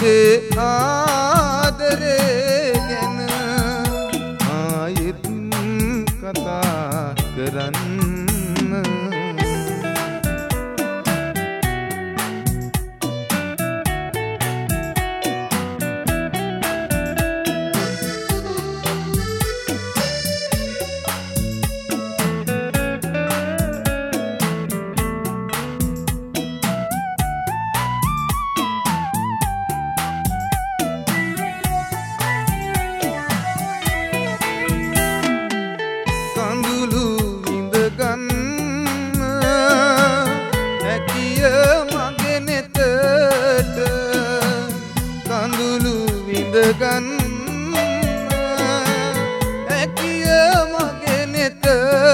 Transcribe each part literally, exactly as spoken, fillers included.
අපේ ආදරේ ගැන ආයෙත් කතා කරන්න. ගන්න ඇකිය මගේ නෙතට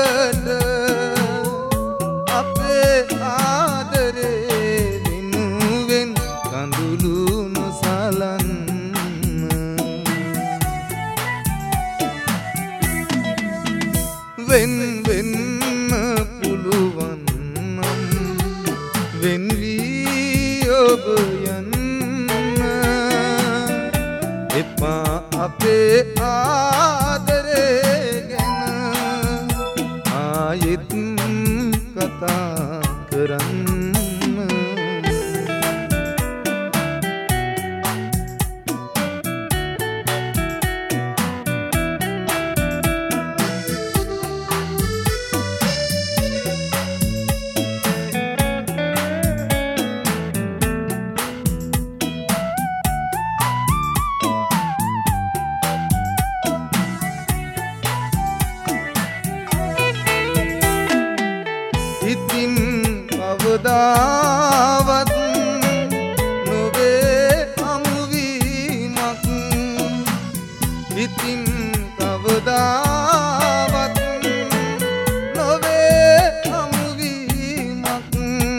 අපේ ආදරේ වෙනුවෙන් කඳුළු නොසලන්න. වෙන් වෙන්න පුළුවන් නම් වෙන් වී ඔබ එපා අපේ ආදරේ ගැන ආයෙත් කතා කරන්න. ඉතින් කවදාවත් නොවේ හමුවීමක්. ඉතින් කවදාවත් නොවේ හමුවීමක්.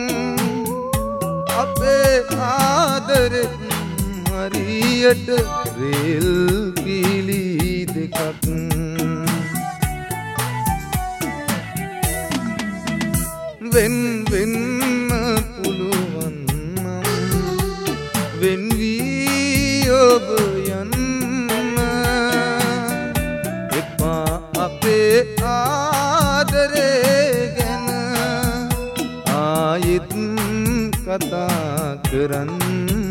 අපේ ආදරෙත් හරියට රේල් පීලි දෙකක්. වෙන් වෙන්න පුළුවන් නම් වෙන් වී ඔබ යන්න. එපා අපේ ආදරේ ගැන ආයෙත් කතා කරන්න.